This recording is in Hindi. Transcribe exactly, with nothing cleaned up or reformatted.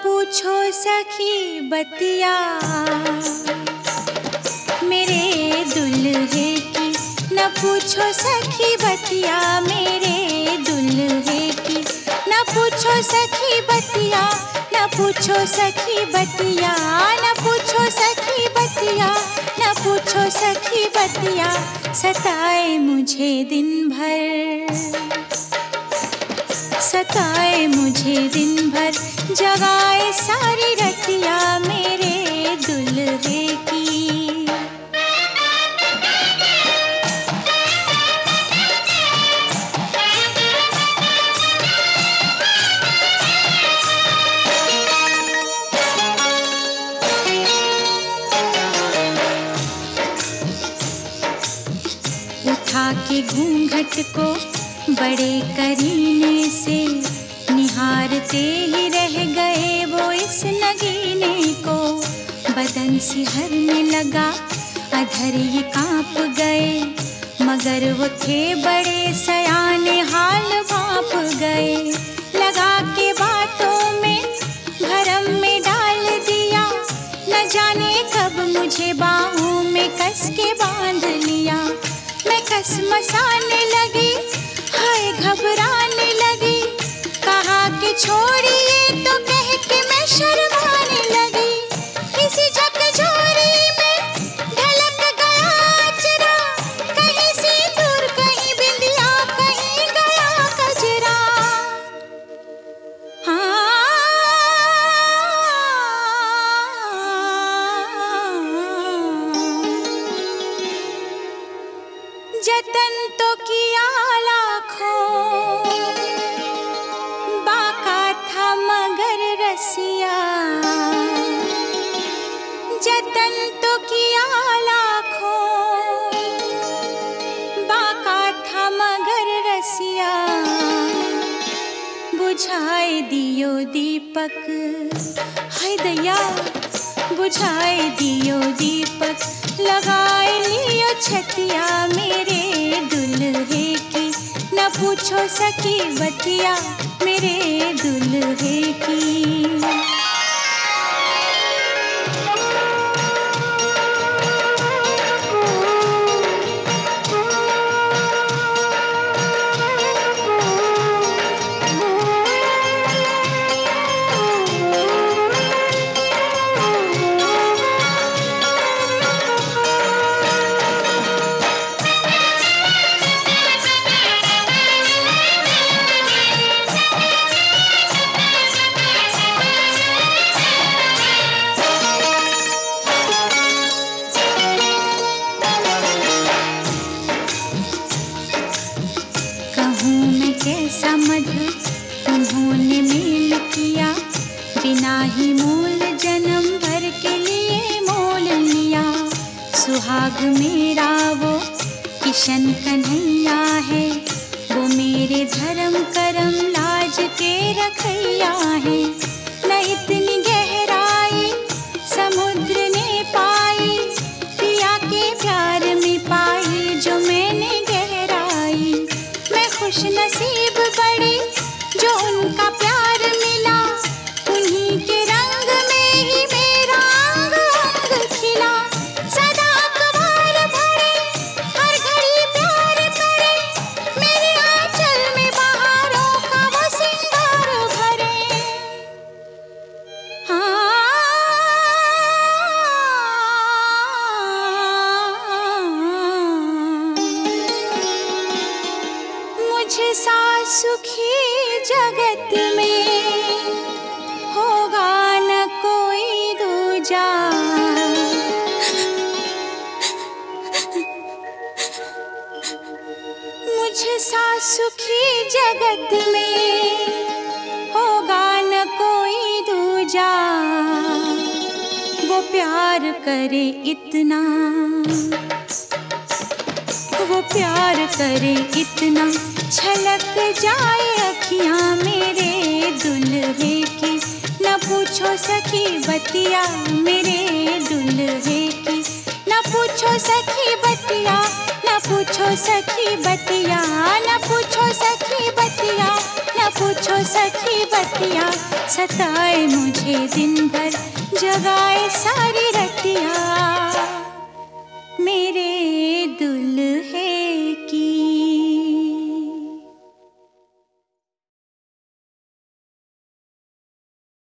पूछो सखी बतिया मेरे दुल्हे की, न पूछो सखी बतिया मेरे दुल्हे की, न पूछो सखी बतिया, न पूछो सखी बतिया, न पूछो सखी बतिया, न पूछो सखी बतिया, सताए मुझे दिन भर, सताए मुझे दिन भर, जगाए सारी रतिया मेरे दुल्हे की। उठा के घूंघट को बड़े करीने से निहारते ही रह गए वो इस नगीने को, बदन सिहरने लगा अधर ये कांप गए, मगर वो थे बड़े सयाने हाल भांप गए, लगा के बातों में भरम में डाल दिया, न जाने कब मुझे बाहों में कस के बांध लिया, मैं कस मसाने लगी, हाय घबराने लगी, कहा कि छोड़िए तो कह के मैं शर्माने लगी, इसी झकझोरी में ढलक गया अचरा, कहीं सिंदूर कहीं बिंदिया कहीं गया कजरा। हाँ जतन तो किया लाखों, बाका था मगर रसिया, जतन तो किया लाखों, बाका था मगर रसिया, बुझाए दियो दीपक, हाय दया बुझाए दियो दीपक, लगाए लियो छतिया मेरे दुल्हे की, न पूछो सखी बतिया मेरे दुल्हे की। कैसा मधुर उन्होंने मेल किया, बिना ही मोल जन्म भर के लिए मोल लिया, सुहाग मेरा वो किशन कन्हैया है, वो मेरे धर्म करम लाज के रखैया है, न इतनी गहराई समुद्र ने पाई, पिया के प्यार में पाई जो मैंने गहराई, मैं खुश नसीब बड़ी जो उनका प्यार मिला, उन्हीं के रंग में ही मेरा अंग अंग खिला, सदा अखबार भरे हर घड़ी प्यार करे, मेरे आंचल में बहारों का वो सिंगार भरे। हाँ मुझे सा सुखी जगत में होगा न कोई दूजा, मुझे सा सुखी जगत में होगा न कोई दूजा, वो प्यार करे इतना, वो प्यार करे इतना, छलक जाए अखियां मेरे दुल्हे की, न पूछो सखी बतिया मेरे दुल्हे की, न पूछो सखी बतिया, न पूछो सखी बतिया, न पूछो सखी बतिया, न पूछो सखी बतिया, सताए मुझे दिन भर, जगाए सारी रतिया मेरे दू